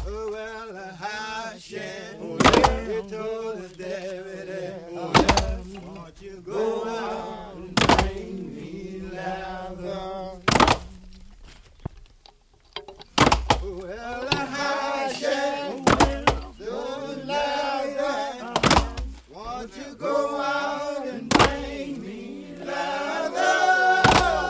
Oh, well, Hashem, he told us David, won't you go out and bring me lather? Oh, well, Hashem, so lather, won't you go out and bring me lather?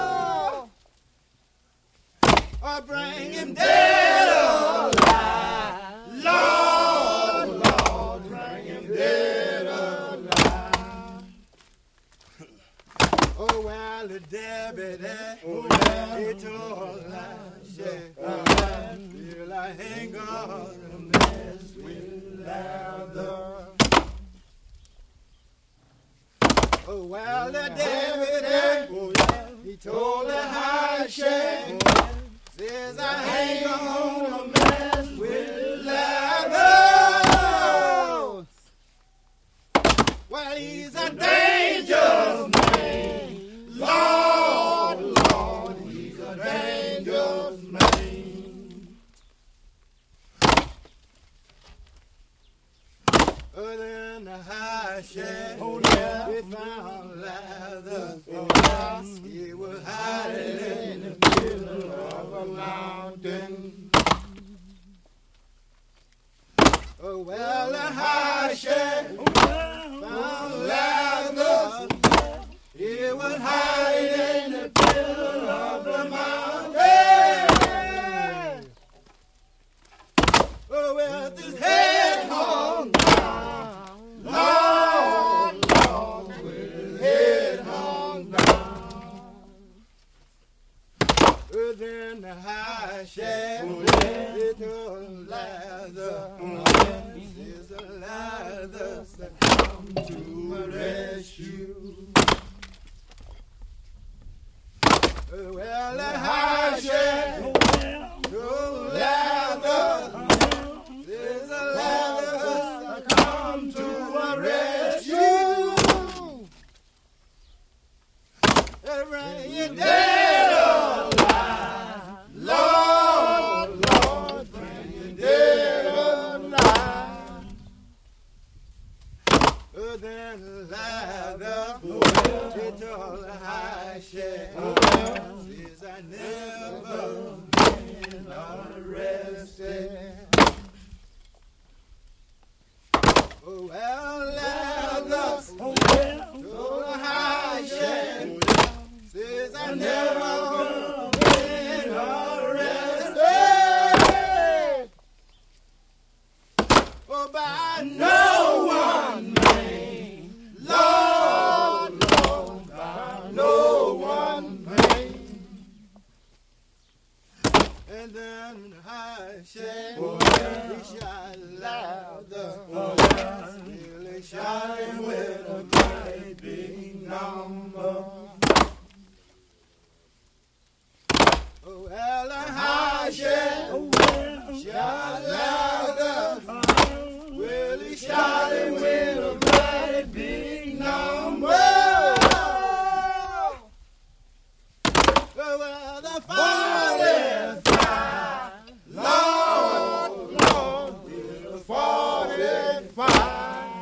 Or bring him dead or alive. Lord, Lord, bring him dead or alive. Oh, well, the David, he told Elijah, well, I ain't gonna mess with lather. Oh, well, the David, he told Elijah, says I ain't gonna mess with lather. Well, he's a dangerous man. Lord, Lord, he's a dangerous man. Then the high shadow, we found lather. He was hiding in the middle of a mountain. Oh, well, the high shadow found lather. He was hiding in the middle of the mountain. Oh, with his head hung down. Lord, Lord, with his head hung down. Then the high shadow, it told lather. There's a lather that come to a rescue. Well, the high shadow told lather. There's a lather that come to a rescue. Bring you dead or alive. Lord, Lord, bring you dead or alive. Then lather, it told a high shadow, says I never been arrested. Oh, well, lather, told a high shadow, says I never been arrested. Oh, by no one man, Lord, Lord, by no one man. And then I said, he shot louder. Still he shot him with a great big number. Oh, well, I shot louder. Well, he shot him with a mighty big number. Well, the 45, Lord, Lord, with the 45.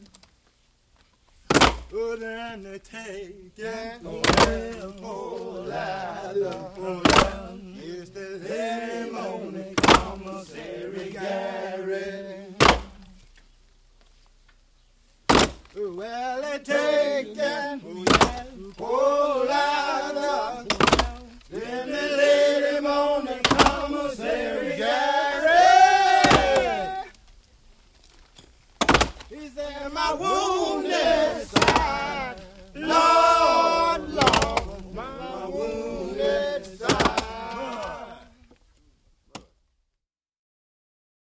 Oh, then they take it away, oh, ladder. It's the lemon commissary Gary. Well, they take that, oh,